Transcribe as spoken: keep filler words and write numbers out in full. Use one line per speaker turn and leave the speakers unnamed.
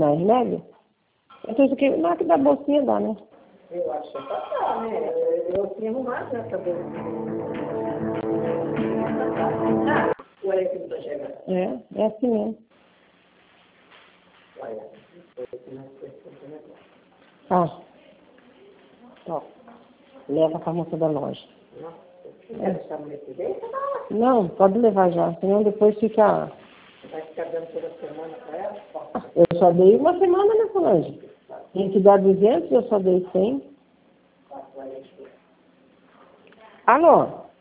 mais remédio? Então isso aqui, não é que da bolsinha dá, né?
Eu acho que tá, né? Eu tinha arrumado nessa bolsinha. Ou é que não tá chegando?
É, é assim mesmo.
Olha,
Ah, ó, leva pra moça da loja.
nossa, você quer deixar no mês que vem?
Não, pode levar já, senão depois fica...
Vai ficar dando toda semana pra ela?
Eu só dei uma semana, né, Solange? Tem que dar duzentos, eu só dei cem. Alô?